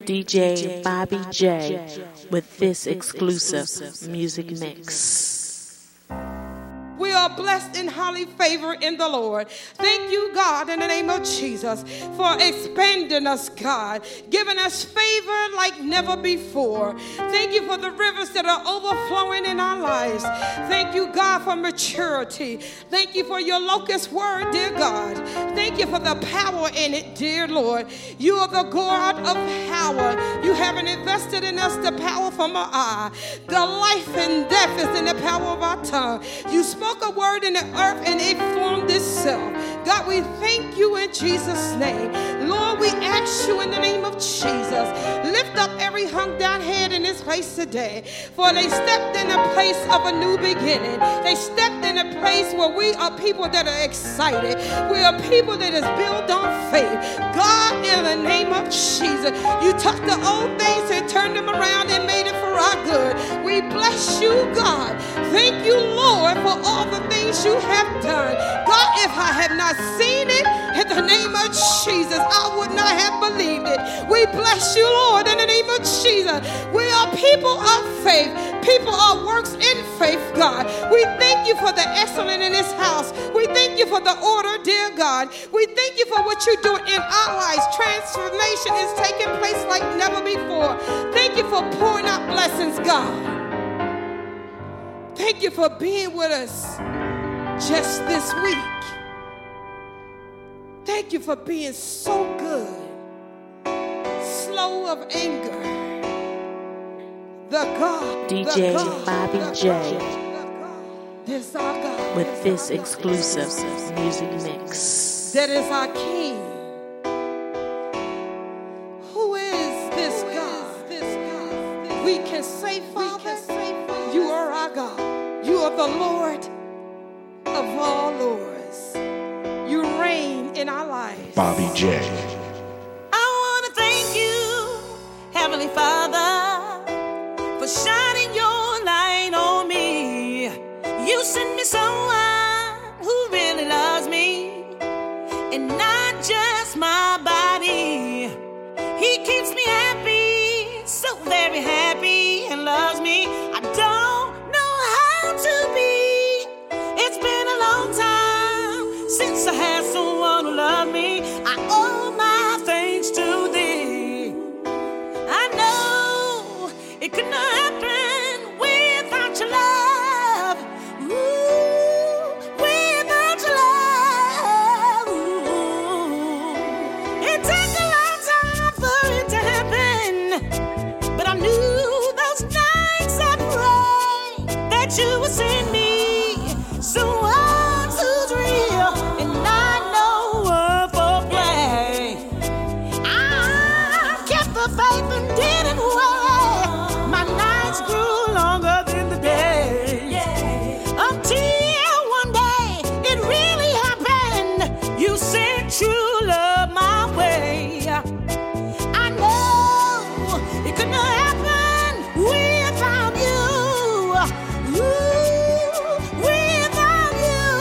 DJ Bobby J with this exclusive music mix. We are blessed and highly favored in the Lord. Thank you, God, in the name of Jesus, for expanding us, God, giving us favor like never before. Thank you for the rivers that are overflowing in our lives. Thank you, God, for maturity. Thank you for your locust word, dear God. Thank you for the power in it, dear Lord. You are the God of power. You haven't invested in us the power from our eye. The life and death is in the power of our tongue. You spoke a word in the earth and it formed itself. God, we thank you in Jesus' name. Lord, we ask you in the name of Jesus, lift up every hung down head in this place today. For they stepped in a place of a new beginning. They stepped in a place where we are people that are excited. We are people that is built on faith. God, in the name of Jesus, you took the old things and turned them around and made it for our good. We bless you, God. Thank you, Lord, for all the things you have done. God, if I had not seen it, in the name of Jesus, I would not have believed it. We bless you, Lord, in the name of Jesus. We are people of faith. People are works in faith, God. We thank you for the excellence in this house. We thank you for the order, dear God. We thank you for what you're doing in our lives. Transformation is taking place like never before. Thank you for pouring out blessings, God. Thank you for being with us just this week. Thank you for being so good, slow of anger. The God, DJ Bobby J this our God, with this exclusive music mix. that is our King. Who is this God? We can say, Father, you are our God. You are the Lord of all lords. You reign in our lives. Bobby J. I want to thank you, Heavenly Father, for shining your light on me. You sent me someone who really loves me, and not just my body. He keeps me happy, so very happy, and loves me. I don't know how to be. It's been a long time since I had someone who loved me. I owe my thanks to thee. I know it could not happen without your love. Ooh, without your love. Ooh. It took a long time for it to happen, but I knew those nights I prayed that you would send me someone who's real and not no one for play. I kept the faith and didn't worry. My nights grew longer than the day. Until one day it really happened. You sent true love my way. I know it could not happen without you. Ooh, without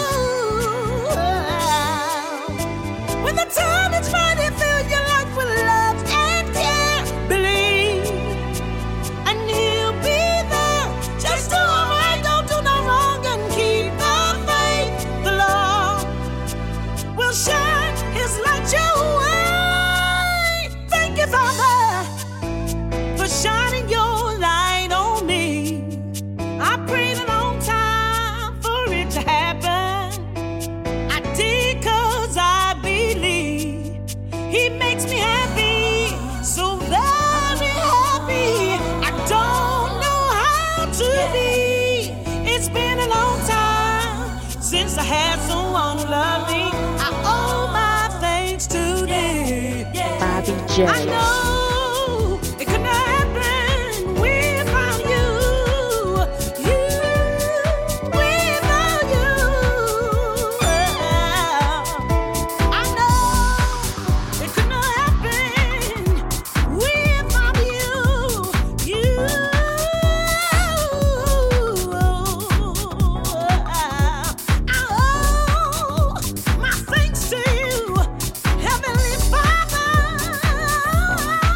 you. When the time is right, it fills your life with love and care. Believe, and he'll be there. Just do right, don't do no wrong, and keep the faith. The Lord will shine his light your way. Thank you, Father, for shining your light on me. I prayed a long time for it to happen. I did 'cause I believe he makes me happy, so very happy. I don't know how to be. It's been a long time since I had someone who loved me. I owe my thanks to thee. Bobby J. I know it could not happen without you. Without you. I know it could not happen without you. I owe my thanks to you, Heavenly Father.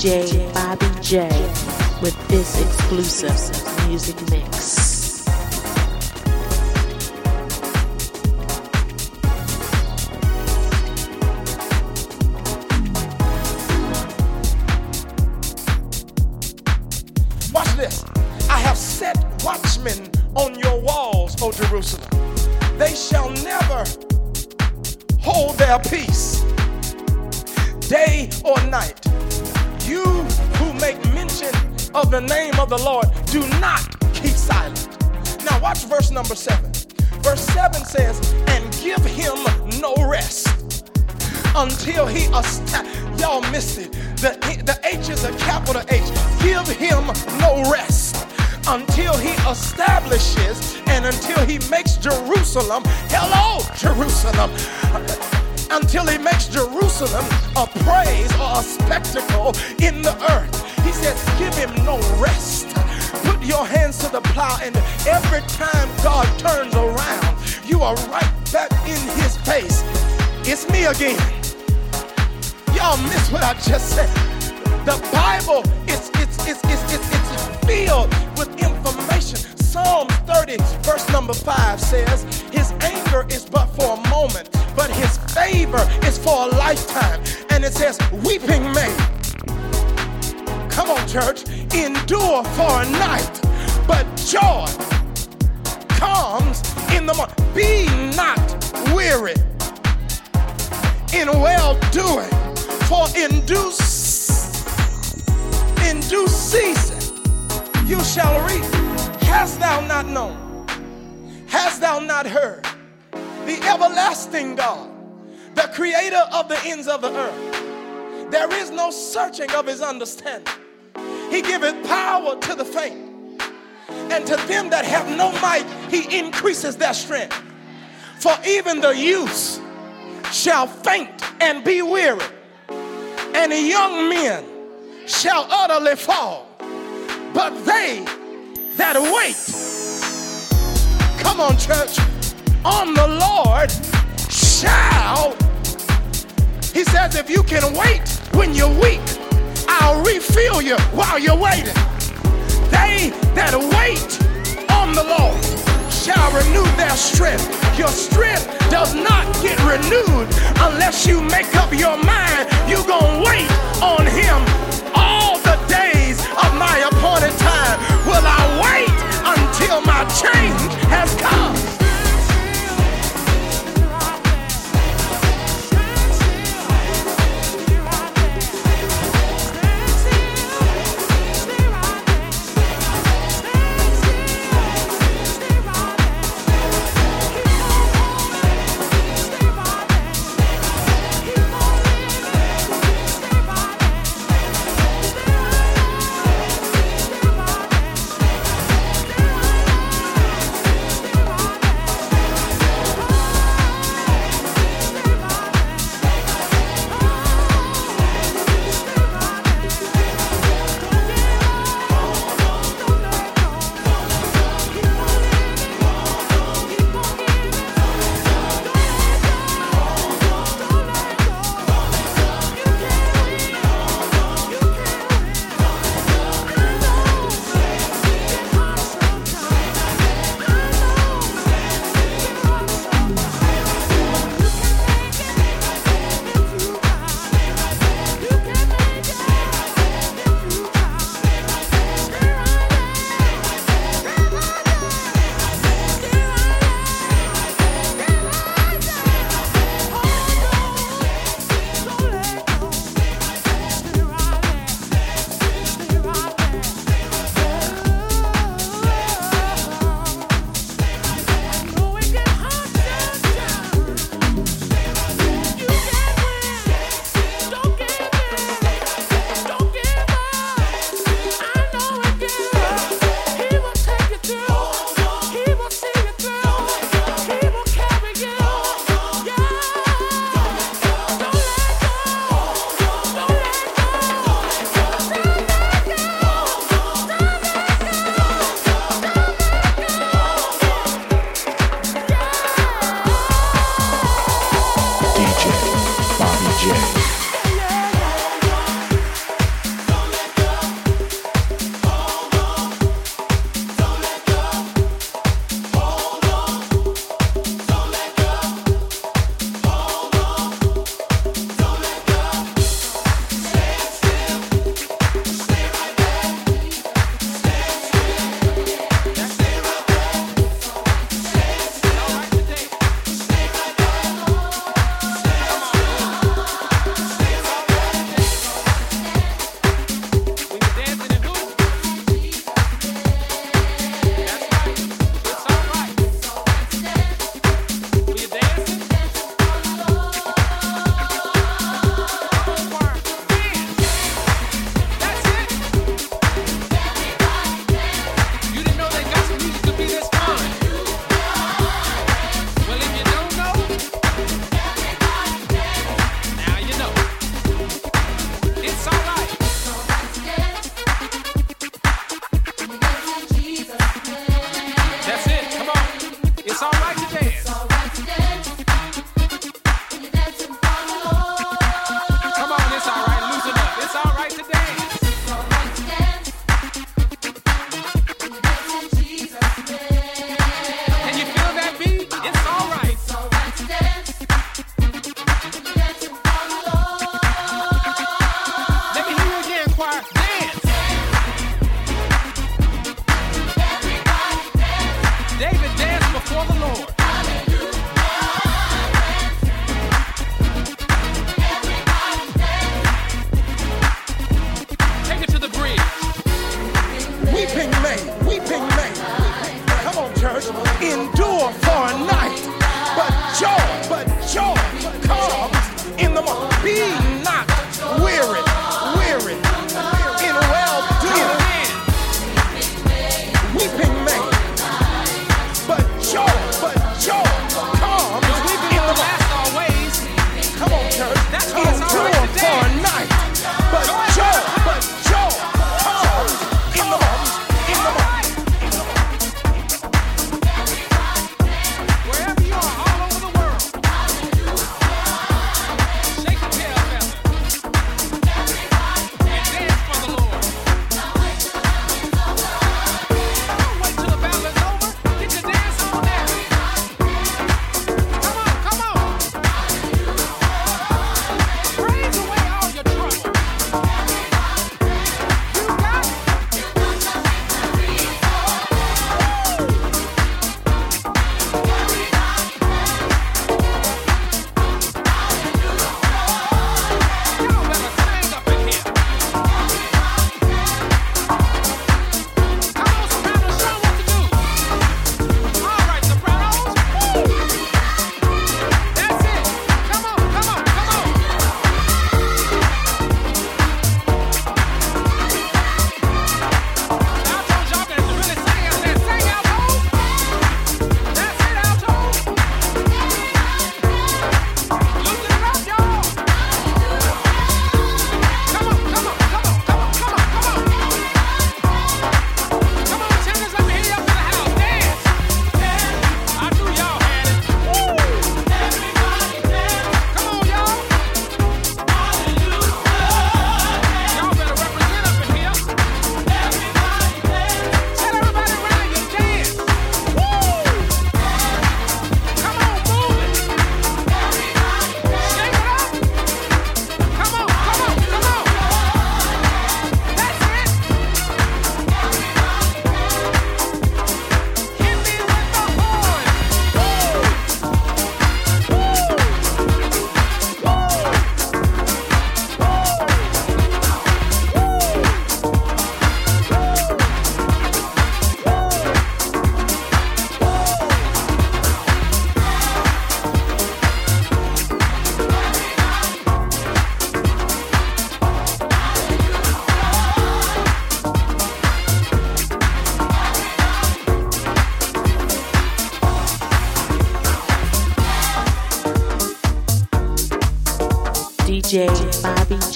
DJ Bobby J with this exclusive music mix. Watch this. I have set watchmen on your walls, O Jerusalem. They shall never hold their peace, day or night. You who make mention of the name of the Lord, do not keep silent. Now watch verse number 7. Verse 7 says, and give him no rest until he y'all missed it. The H is a capital H. Give him no rest until he establishes and until he makes Jerusalem, hello Jerusalem, until he makes Jerusalem a praise or a spectacle in the earth. He says, give him no rest. Put your hands to the plow, and every time God turns around, you are right back in his face. It's me again. Y'all miss what I just said. The Bible, it's filled with information. Psalm 30, verse number 5 says, his anger is but for a moment, but his favor is for a lifetime. And it says, weeping may, come on church, endure for a night, but joy comes in the morning. Be not weary in well-doing, for in due season you shall reap. Hast thou not known? Hast thou not heard? The everlasting God, the creator of the ends of the earth, there is no searching of his understanding. He giveth power to the faint, and to them that have no might he increases their strength. For even the youths shall faint and be weary, and the young men shall utterly fall. But they that wait, come on church, on the Lord shall, he says, if you can wait when you're weak, I'll refill you while you're waiting. They that wait on the Lord shall renew their strength. Your strength does not get renewed unless you make up your mind you're gonna wait on him all the days of my appointed time. Will I wait until my change has come?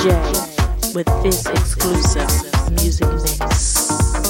J with this exclusive music mix.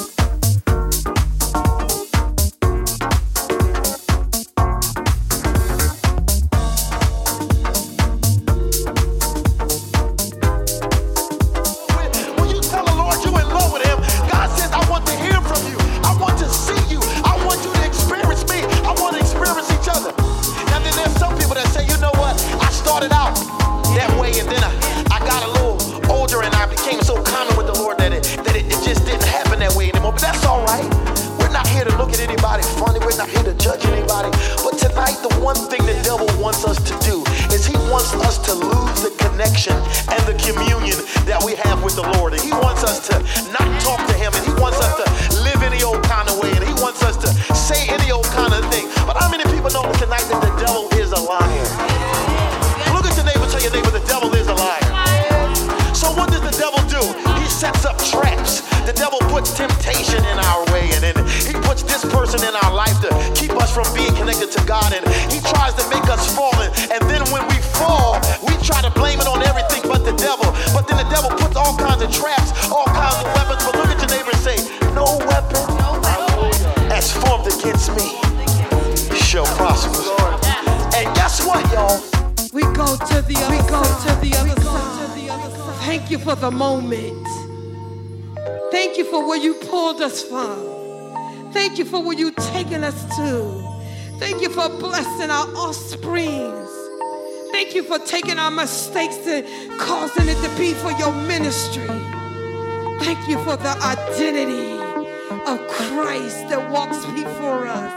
Thank you for the moment. Thank you for where you pulled us from. Thank you for where you've taken us to. Thank you for blessing our offsprings. Thank you for taking our mistakes and causing it to be for your ministry. Thank you for the identity of Christ that walks before us.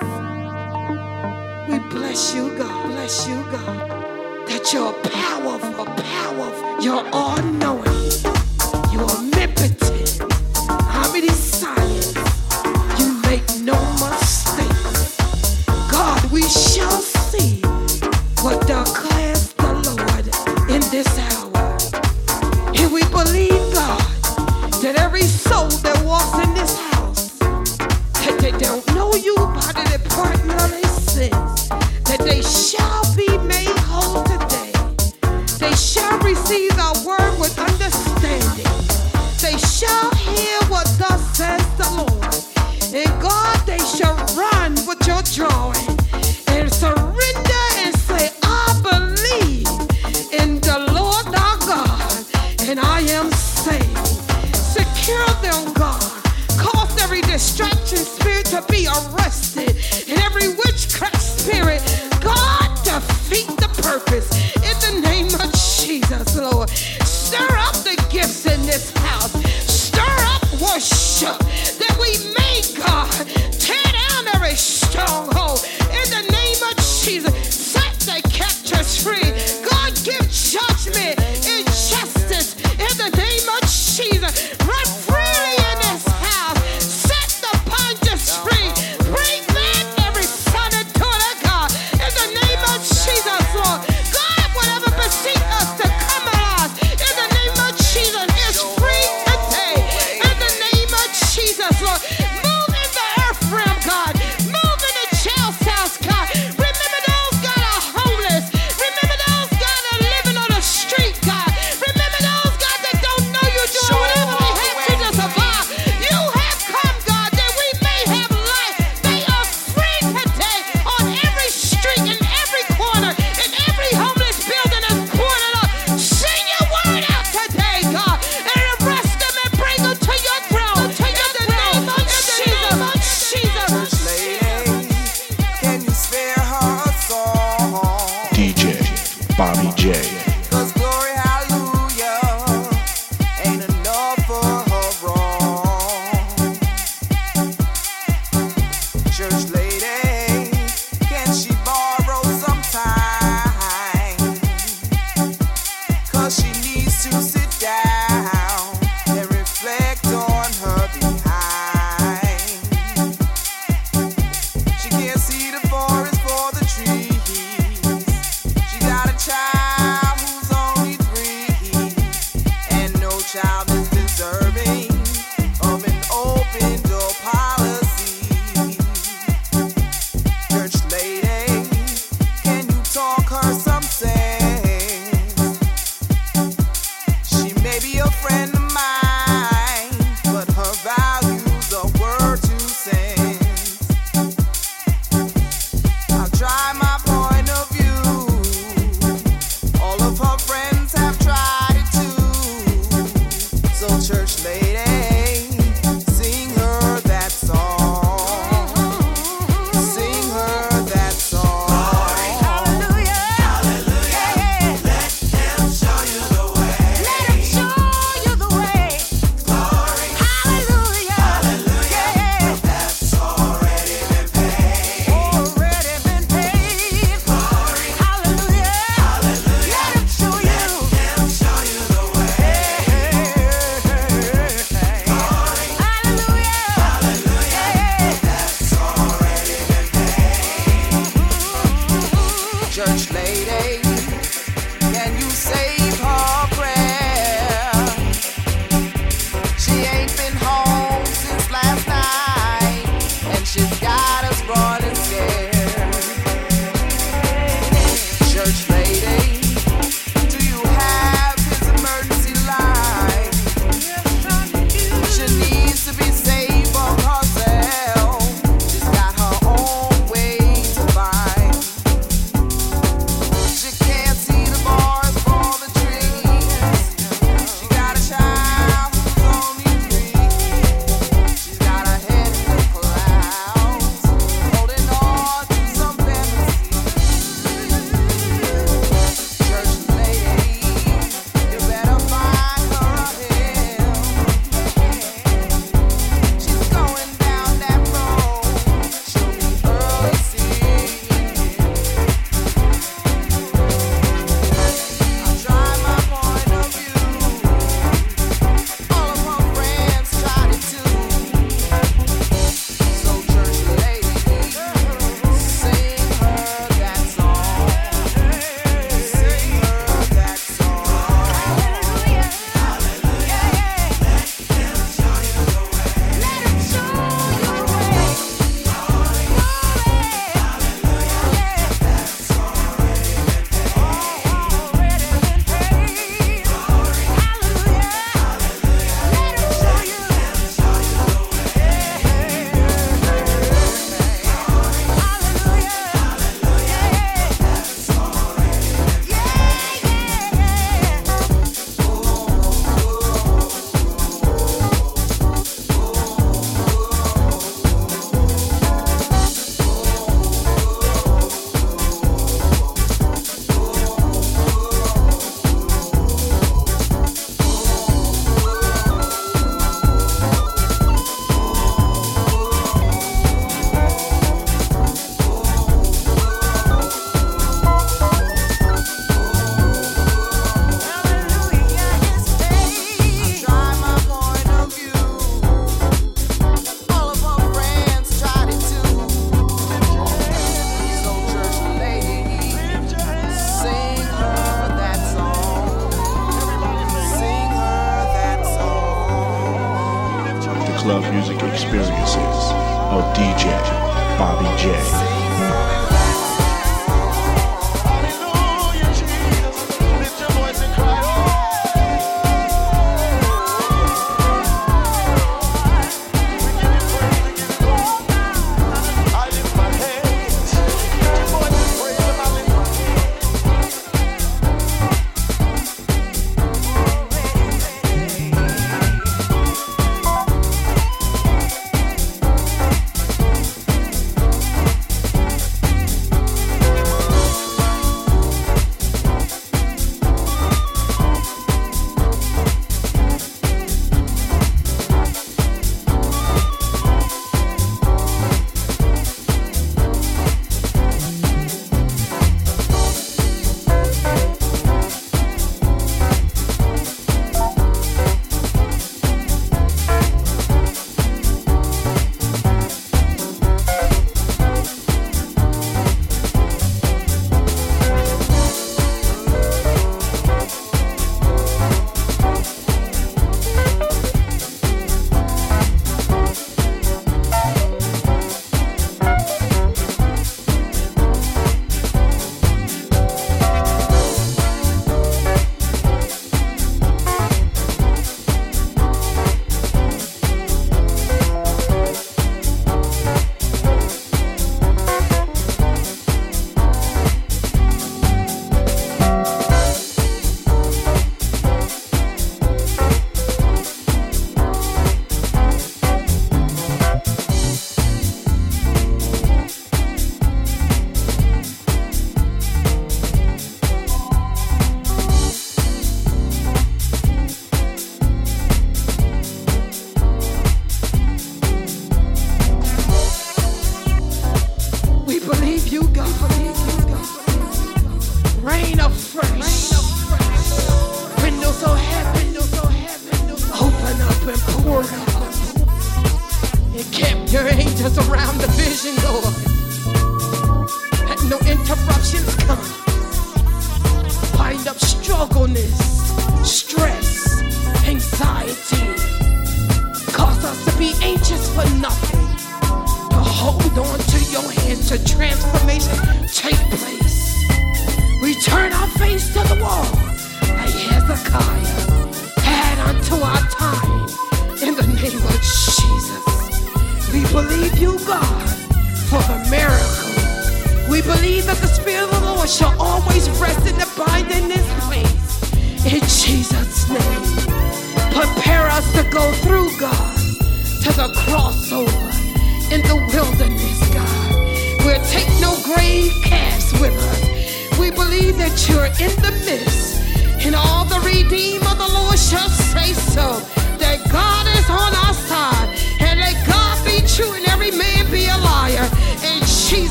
We bless you, God. Bless you, God. That you're powerful, you're all-knowing, you're omnipotent, omniscient, you make no mistakes. God, we shall see what declares the Lord in this hour. And we believe, God, that every soul that walks in this house, that they don't know you by the pardon of their sins, that they shall be made whole today. They shall receive our word with understanding. They shall hear what thus says the Lord. And God, they shall run with your drawing and surrender and say, I believe in the Lord our God, and I am saved. Secure them, God. Cause every distraction spirit to be arrested, and every witchcraft spirit, God, defeat the purpose in the name of Jesus, Lord. Stir up the gifts in this house. Stir up worship that we may, God, tear down every stronghold in the name of Jesus. Set the captives free. God, give judgment and justice in the name of Jesus. Run freely in this house. Set the bondage free. Bring Bobby J.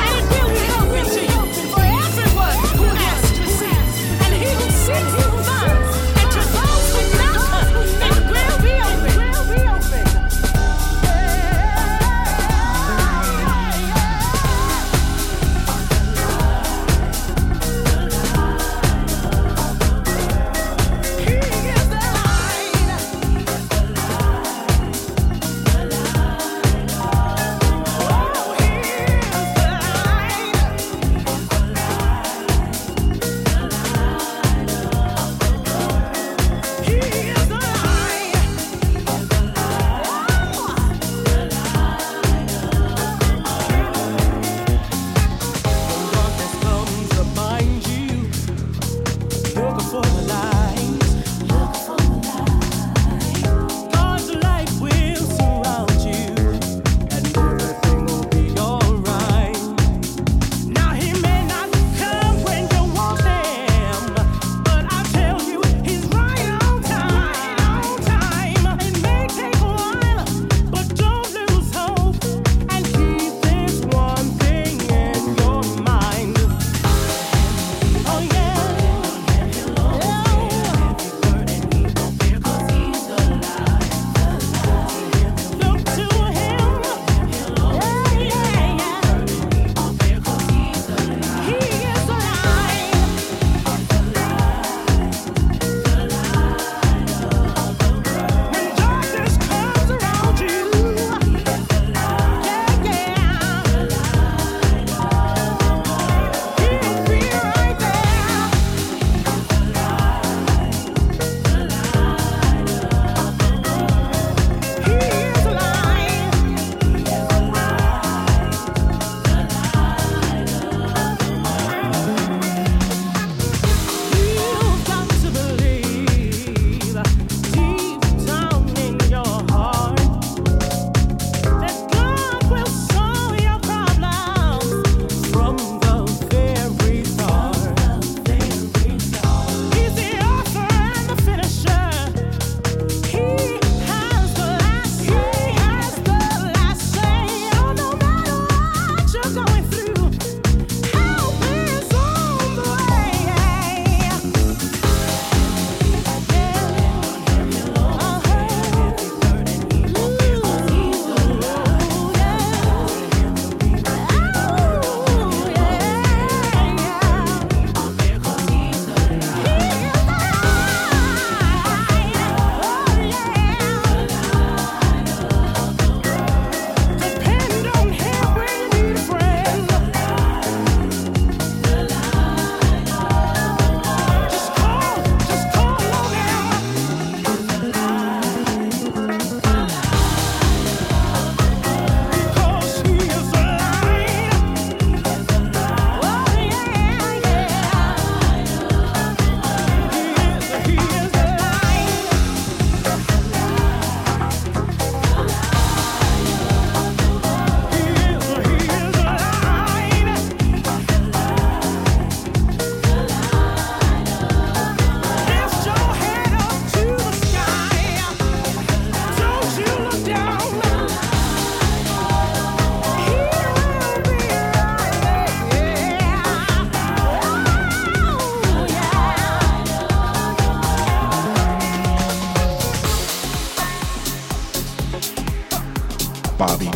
Fine.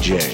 J.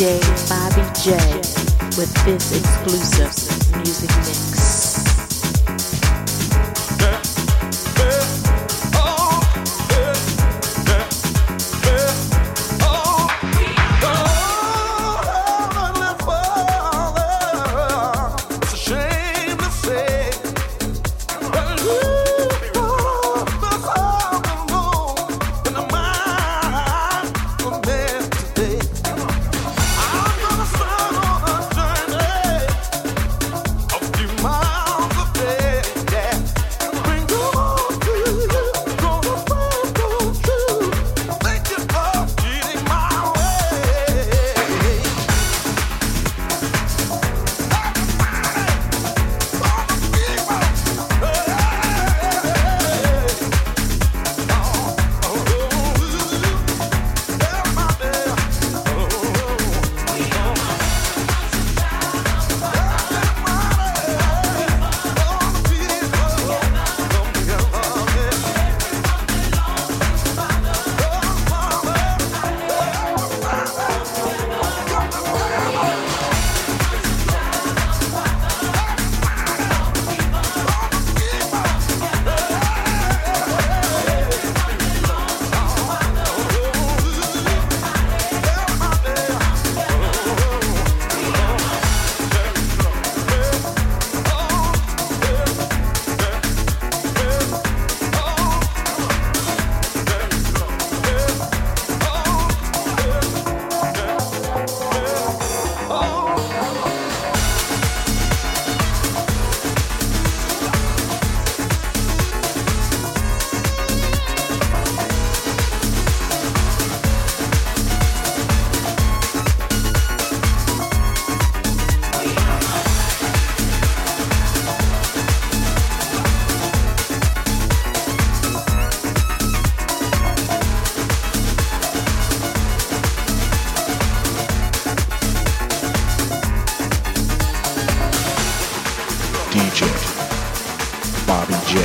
DJ Bobby J with this exclusive music mix. DJ Bobby J.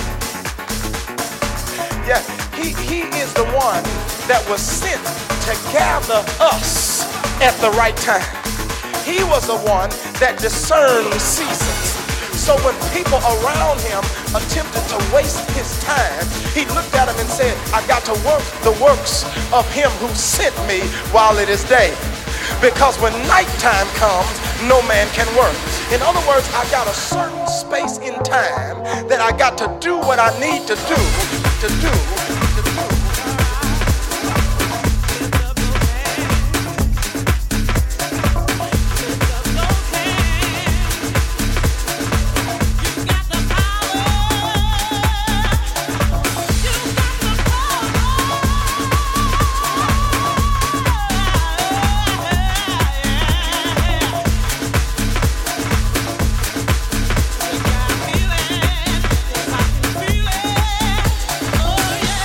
Yeah, he is the one that was sent to gather us at the right time. He was the one that discerned seasons. So when people around him attempted to waste his time, he looked at them and said, I got to work the works of him who sent me while it is day. Because when nighttime comes, no man can work. In other words, I got a certain space in time that I got to do what I need to do. Oh yeah.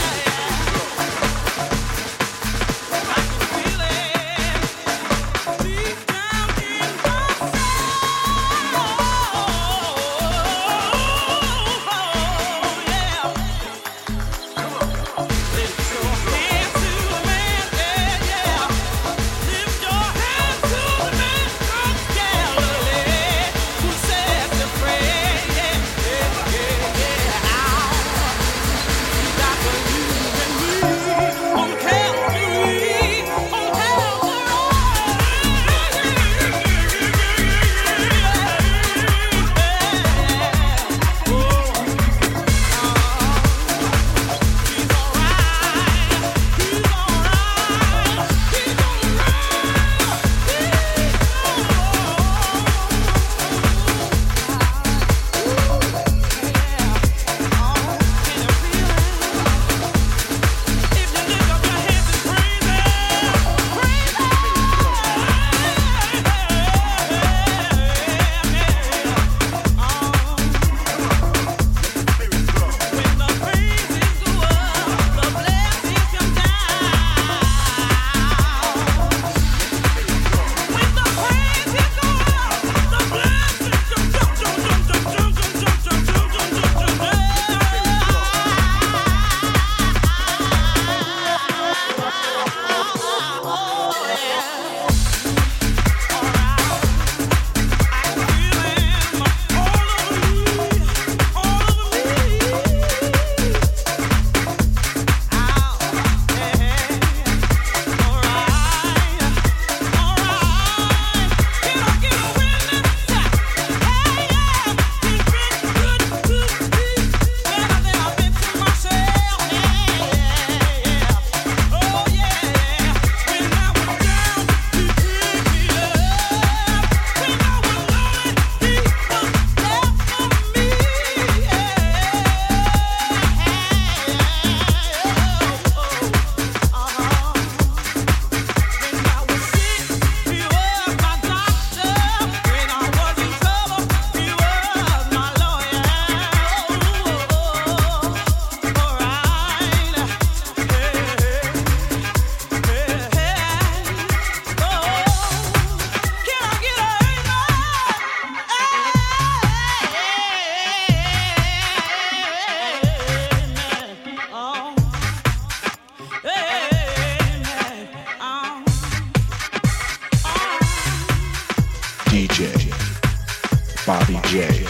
Bobby J.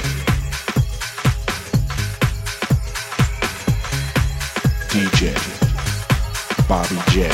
DJ Bobby J.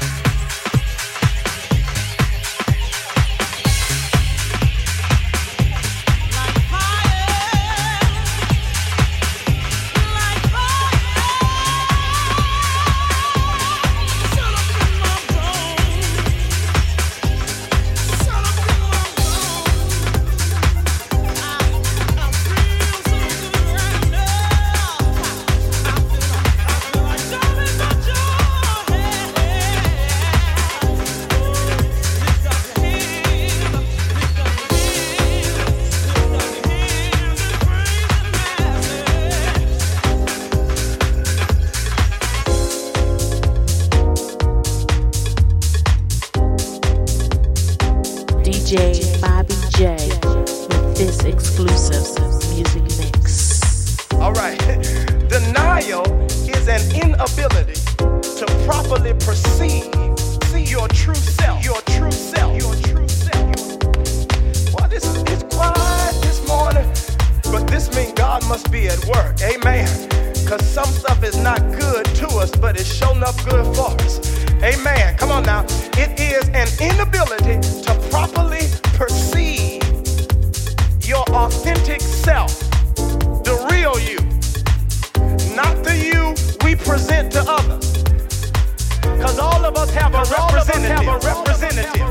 DJ Bobby J with this exclusive music mix. All right. Denial is an inability to properly perceive your true self. Your true self. Your true self. Well, it's quiet this morning, but this means God must be at work. Amen. Because some stuff is not good to us, but it's showing up good for us. Amen. Come on now. It is an inability to properly perceive your authentic self, the real you, not the you we present to others. Because all of us have a representative.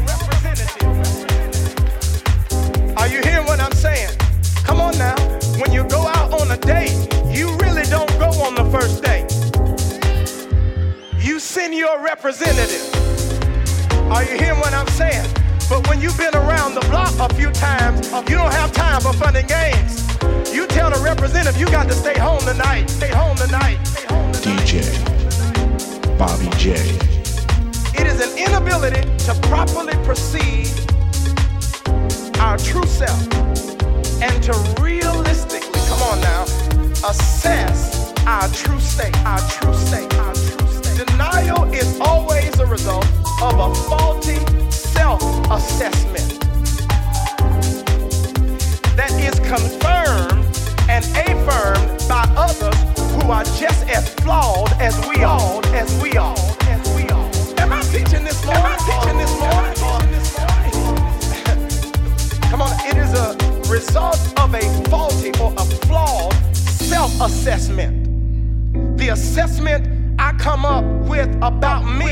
Are you hearing what I'm saying? Come on now. When you go out on a date, you really don't go on the first date. You send your representative. Are you hearing what I'm saying? But when you've been around the block a few times, you don't have time for fun and games. You tell the representative you got to stay home tonight. Stay home tonight. Stay home tonight. DJ Bobby J. It is an inability to properly perceive our true self and to realistically, come on now, assess our true state. Our true state. Our true state. Denial is always a result of a faulty self-assessment that is confirmed and affirmed by others who are just as flawed as we are. Am I teaching this morning? Come on, it is a result of a faulty or a flawed self-assessment. The assessment I come up with about me.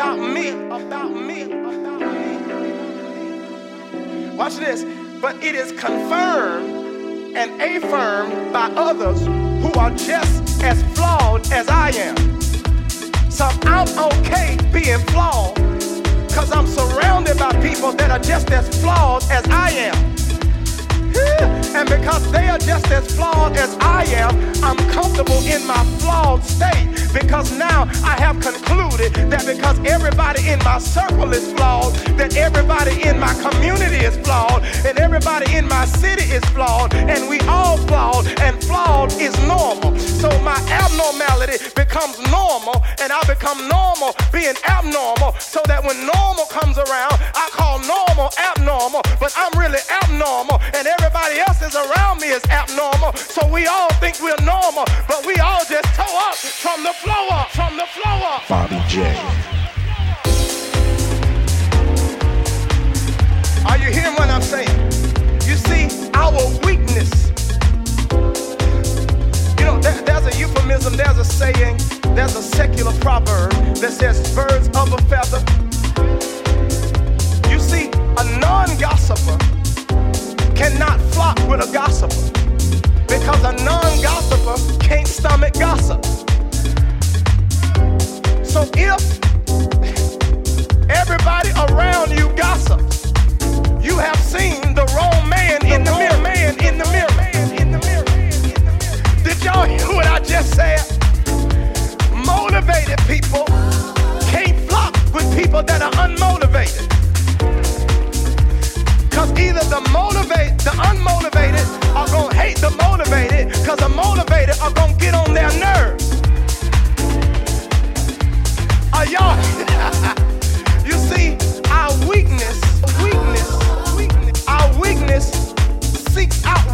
Watch this. But it is confirmed and affirmed by others who are just as flawed as I am. So I'm okay being flawed because I'm surrounded by people that are just as flawed as I am. And because they are just as flawed as I am, I'm comfortable in my flawed state. Because now I have concluded that because everybody in my circle is flawed, that everybody in my community is flawed, and everybody in my city is flawed, and we all flawed, and flawed is normal. So my abnormality becomes normal, and I become normal being abnormal, so that when normal comes around, I call normal abnormal, but I'm really abnormal, and everybody else is around me is abnormal. So we all think we're normal, but we all just toe up from the floor up. Bobby J. Are you hearing what I'm saying? You see, our weakness. You know, there's a euphemism, there's a saying, there's a secular proverb that says birds of a feather. You see, a non-gossiper cannot flock with a gossiper because a non-gossiper can't stomach gossip. So if everybody around you gossips, you have seen the wrong man in the mirror. Did y'all hear what I just said? Motivated people can't flock with people that are unmotivated. Because either the unmotivated are going to hate the motivated, because the motivated are going to get on their nerves. Are y'all? You see, our weakness seeks out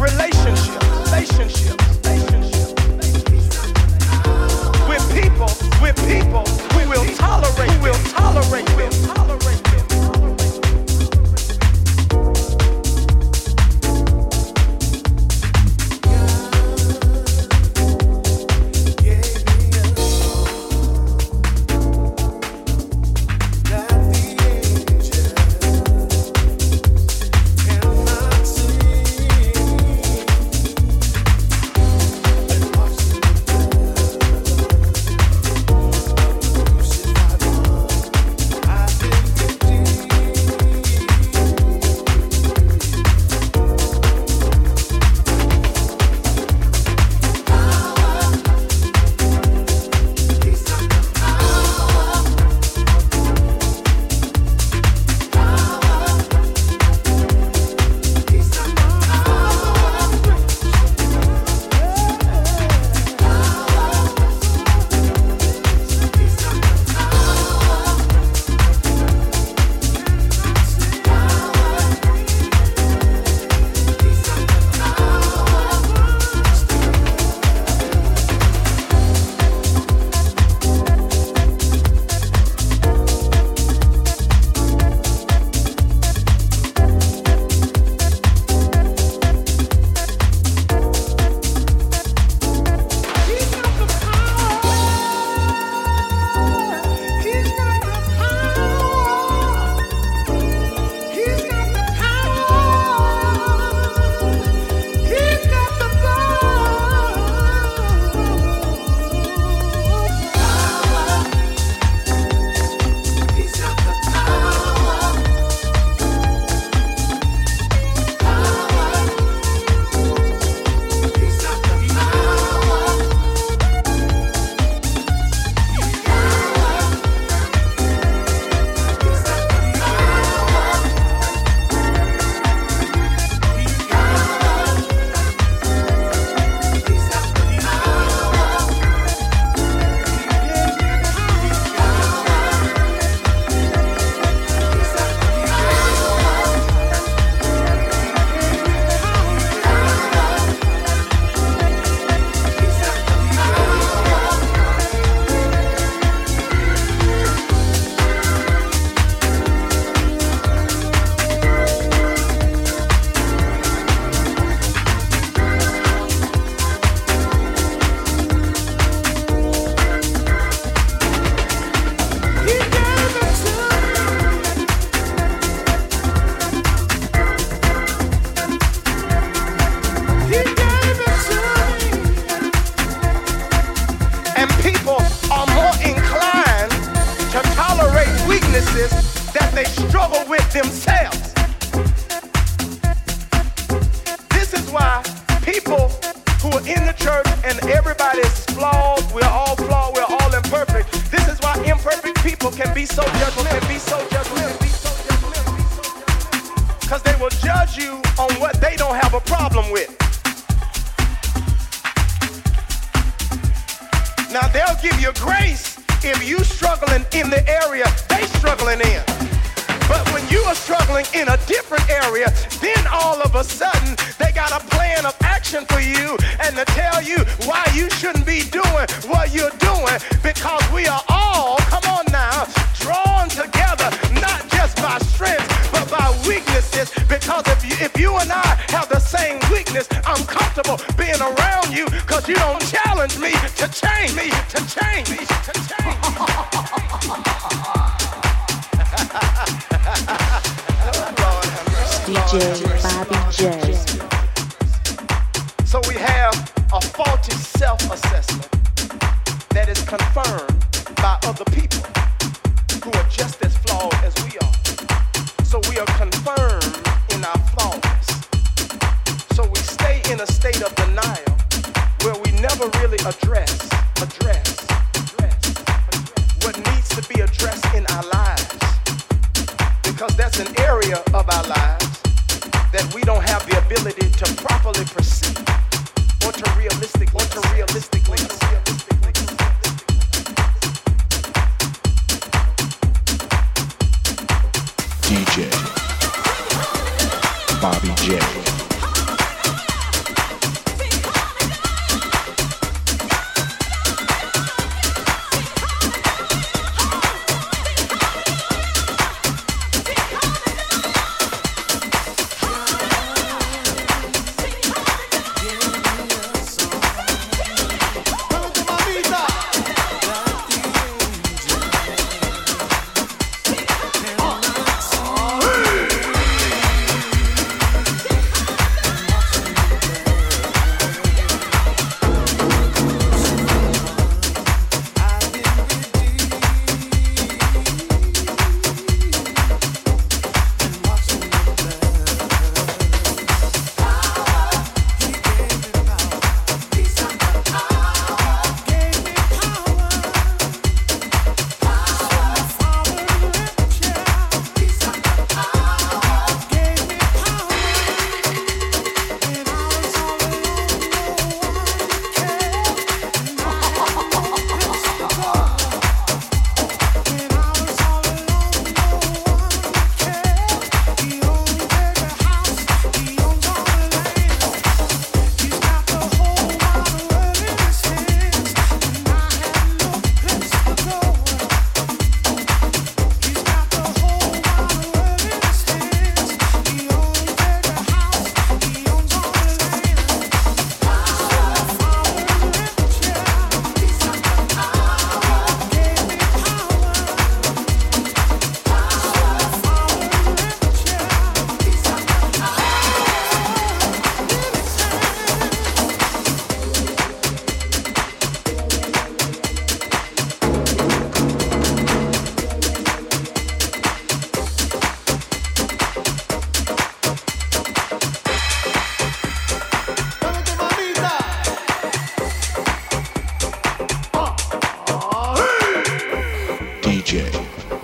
themselves. This is why people who are in the church and everybody's flawed, we're all flawed, we're all imperfect. This is why imperfect people can be so judgmental, because they will judge you on what they don't have a problem with. Now they'll give you grace if you struggling in the area they struggling in. But when you are struggling in a different area, then all of a sudden they got a plan of action for you and to tell you why you shouldn't be doing what you're doing, because we are all, come on now, drawn together, not just by strength, but by weaknesses. Because if you and I have the same weakness, I'm comfortable being around you, because you don't challenge me to change me, to change me, to change me. DJ Bobby J. So we have a faulty self-assessment that is confirmed by other people who are just as flawed as we are. So we are confirmed in our flaws. So we stay in a state of denial where we never really address what needs to be addressed in our lives. Because that's an area of our lives that we don't have the ability to properly perceive or to realistically. DJ Bobby J.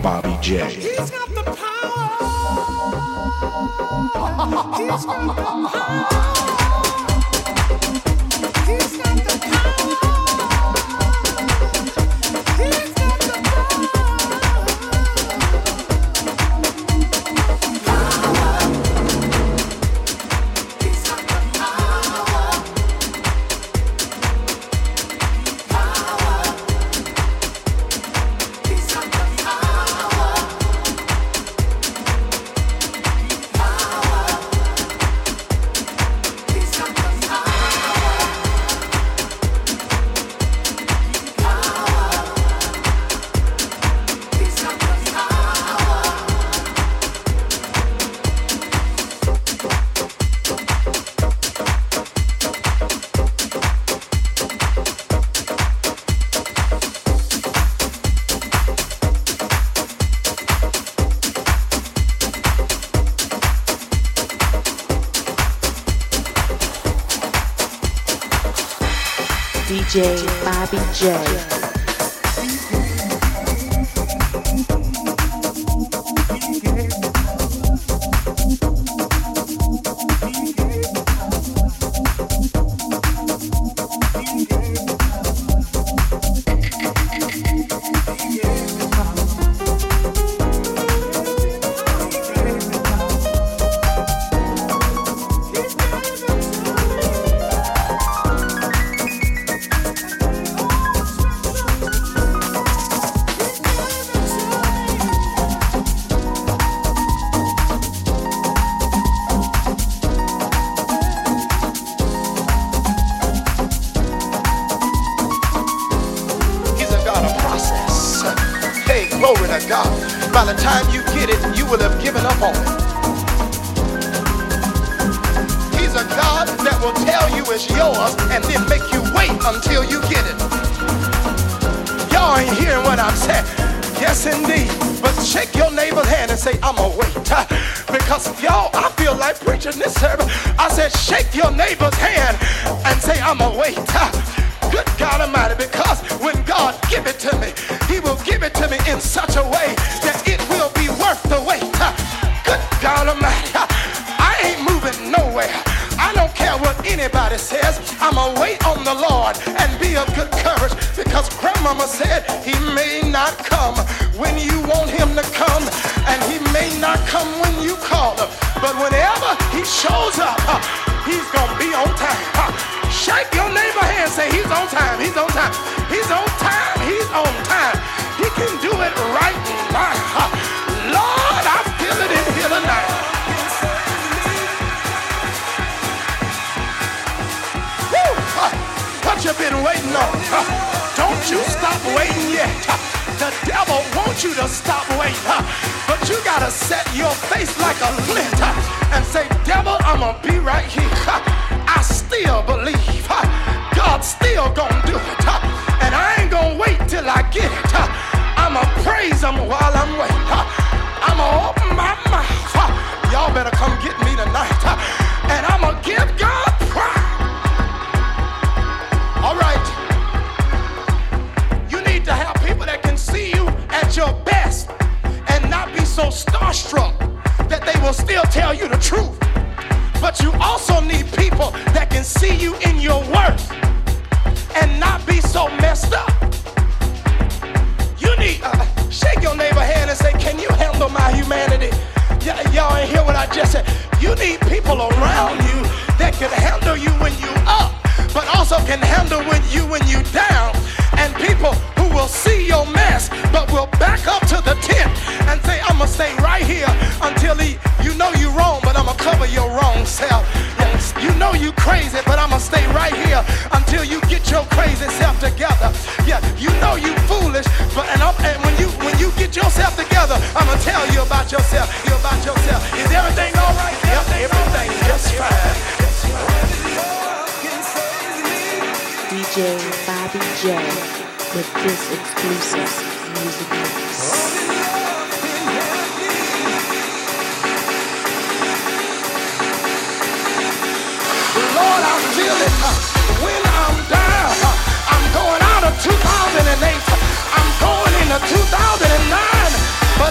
Bobby J. He's got the power. He's got the power. He's got the power. He's got the DJ Bobby J. Glory to God. By the time you get it, you will have given up on it. He's a God that will tell you it's yours and then make you wait until you get it. Y'all ain't hearing what I'm saying. Yes, indeed. But shake your neighbor's hand and say, I'm going to wait. Because, y'all, I feel like preaching this service. I said, shake your neighbor's hand and say, I'm going to wait. Good God Almighty, because when God give it to me, He will give it to me in such a way that it will be worth the wait. Good God Almighty, I ain't moving nowhere. I don't care what anybody says. I'm going to wait on the Lord and be of good courage, because Grandmama said He may not come when you want Him to come, and He may not come when you call Him. But whenever He shows up, He's going to be on time. Shake your neighbor's hand and say, He's on time, He's on time, He's on time, He's on time. He can do it right now. Lord, I feel it in here tonight. Woo! What you been waiting on? Don't you stop waiting yet. The devil wants you to stop waiting, but you gotta set your face like a flint and say, devil, I'm gonna be right here. I still believe God's still gonna do it, and I ain't gonna wait till I get it. I'ma praise Him while I'm waiting. I'ma open my mouth. Y'all better come get me tonight, and I'ma give God praise. All right, you need to have people that can see you at your best and not be so starstruck that they will still tell you the truth. But you also need people that can see you in your worth and not be so messed up. You need, shake your neighbor's hand and say, can you handle my humanity? Y'all ain't hear what I just said. You need people around you that can handle you when you up, but also can handle you when you down. And people who will see your mess, but will back up to the tent and say, I'm gonna stay right here until you know you wrong, but I'm gonna cover your wrong self. You know you crazy, but I'm gonna stay right here until you get your crazy self together. Yeah, you know you foolish, but and when you get yourself together, I'm gonna tell you about yourself. Is everything all right? Yep, everything just fine. DJ Bobby J with this exclusive music mix. Lord, I feel it when I'm down. I'm going out of 2008. I'm going into 2009.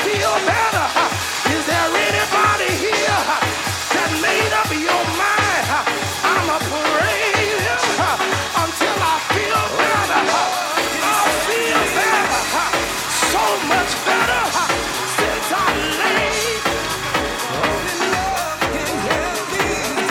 feel better? Is there anybody here that made up your mind? I'ma praise him until I feel better. I'll feel better, so much better since I laid. Only love can help me.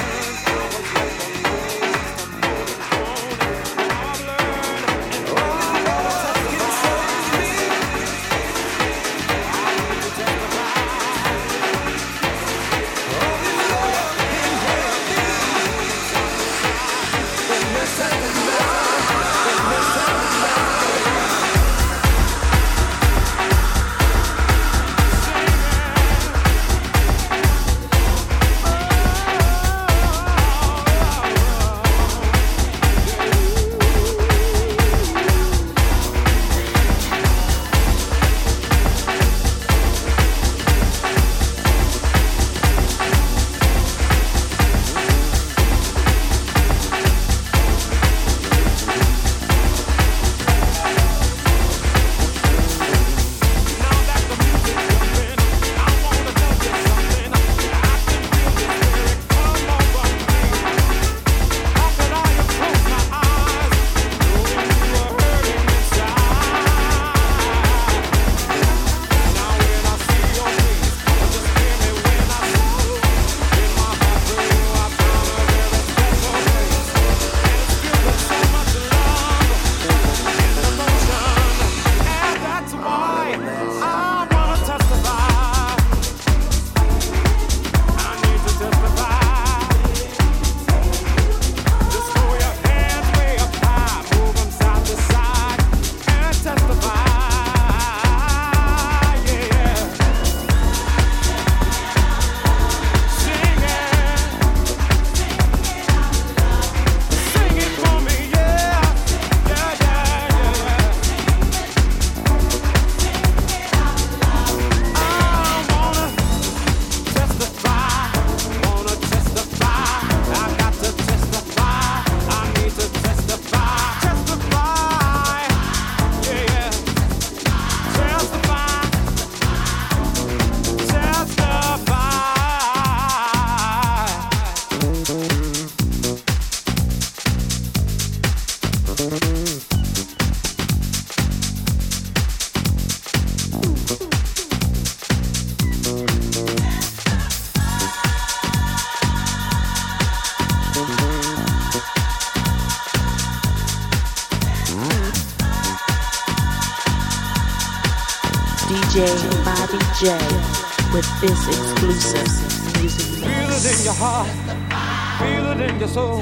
DJ Bobby J with this exclusive music mix. Feel it in your heart, feel it in your soul,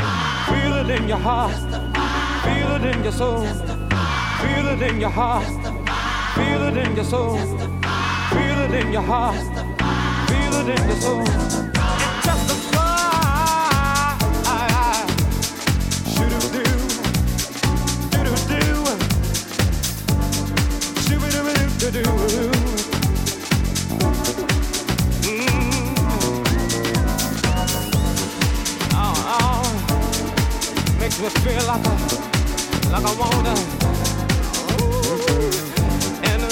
feel it in your heart, feel it in your soul, feel it in your heart, feel it in your soul, feel it in your heart, feel it in your soul. It's just a fly, shoo-doo-doo, doo-doo-doo, shoo-doo-doo-doo-doo. Makes me feel like I wanna. And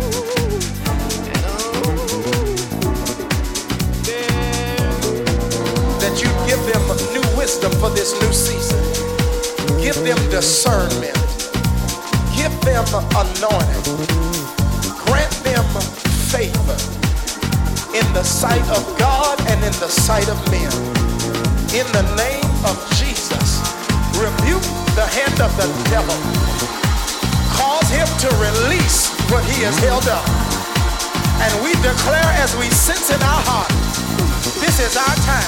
that you give them new wisdom for this new season. Give them discernment. Give them anointing. Grant them favor in the sight of God and in the sight of men. In the name of Jesus, rebuke the hand of the devil. Cause him to release what he has held up. And we declare as we sense in our heart, this is our time.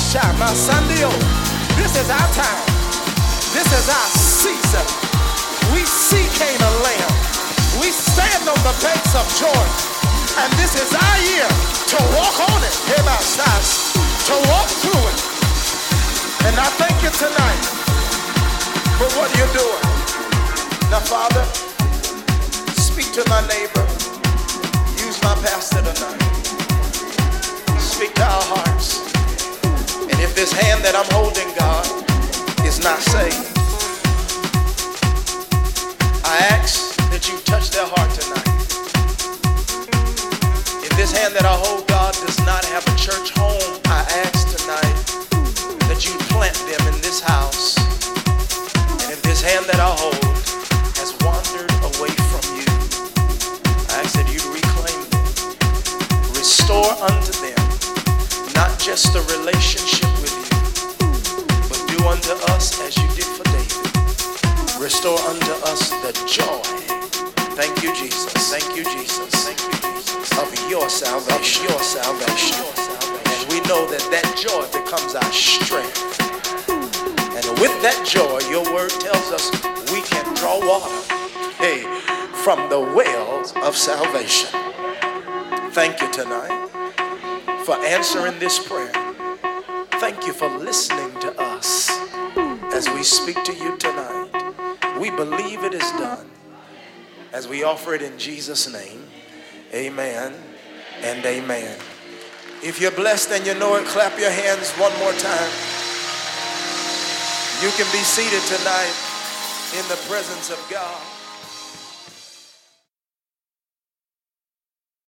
This is our time. This is our season. We see Canaan land. We stand on the banks of Jordan. And this is our year to walk on it. To walk through it. And I thank you tonight for what you're doing. Now, Father, speak to my neighbor. Use my pastor tonight. Speak to our hearts. And if this hand that I'm holding, God, is not saved, I ask that you touch their heart tonight. this hand that I hold, God, does not have a church home, I ask tonight that you plant them in this house. And if this hand that I hold has wandered away from you, I ask that you reclaim them. Restore unto them not just a relationship with you, but do unto us as you did for David. Restore unto us the joy. Thank you, Jesus. Thank you, Jesus. Thank you, Jesus. Of your salvation. Of your salvation. And we know that that joy becomes our strength. And with that joy, your word tells us we can draw water, hey, from the wells of salvation. Thank you tonight for answering this prayer. Thank you for listening to us as we speak to you tonight. We believe it is done as we offer it in Jesus' name. Amen and amen. If you're blessed and you know it, clap your hands one more time. You can be seated tonight in the presence of God.